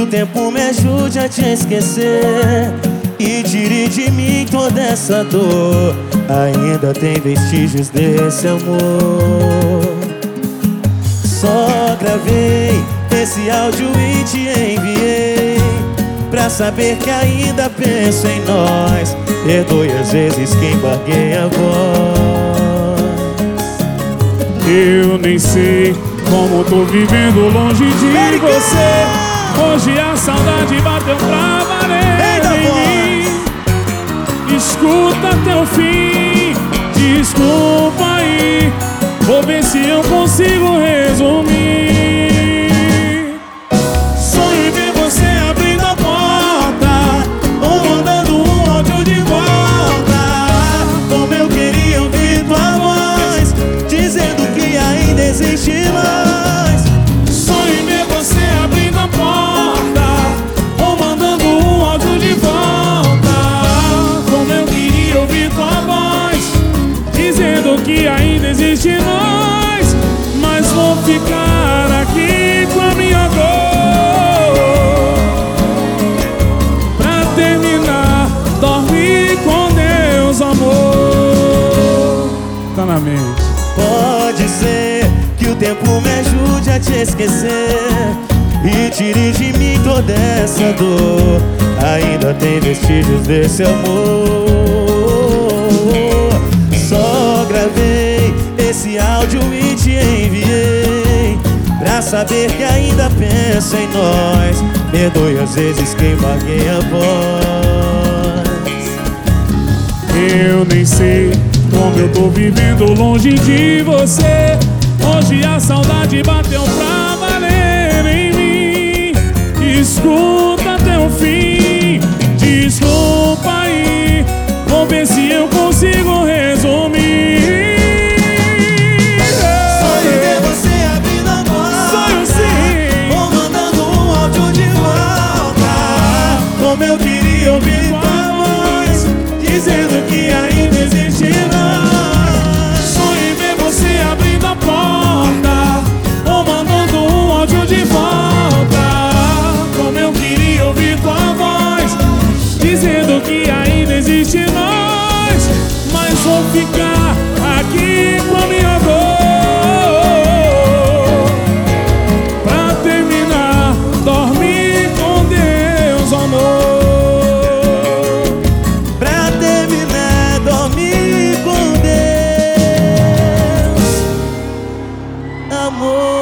o tempo me ajude a te esquecer e tire de mim toda essa dor. Ainda tem vestígios desse amor. Só gravei esse áudio e te enviei pra saber que ainda penso em nós. Perdoe às vezes que embarguei a voz. Eu nem sei como tô vivendo longe de você. Hoje a saudade bateu pra valer em mim. Escuta até o fim, desculpa aí. Vou ver se eu consigo resumir. Sonho em ver você abrindo a porta ou mandando um áudio de volta. Como eu queria ouvir tua voz dizendo que ainda existe nós. Sonho em ver você abrindo a porta ou mandando um áudio de volta. Como eu queria ouvir tua voz dizendo que ainda existe nós. Mas vou ficar aqui com a minha dor. Pra terminar, dorme com Deus, amor. Tá na mente. Pode ser que o tempo me ajude a te esquecer e tire de mim toda essa dor. Ainda tem vestígios desse amor. Só gravei esse áudio e te enviei pra saber que ainda penso em nós. Perdoe às vezes que embarguei a voz. Eu nem sei como eu tô vivendo longe de você. Hoje a saudade bateu pra valer em mim. Escuta até o fim, desculpa aí. Vou ver se eu consigo resumir. Sonho em ver você abrindo a porta. Sonho sim. Ou mandando um áudio de volta. Como eu queria ouvir tua voz dizendo que ainda existe nós. Sonho em ver você abrindo a porta ou mandando um áudio de volta. Como eu queria ouvir tua voz dizendo que ainda existe nós. Mas vou ficar aqui com a minha dor. Pra terminar, dorme com Deus, amor. Pra terminar, dormir com Deus, amor.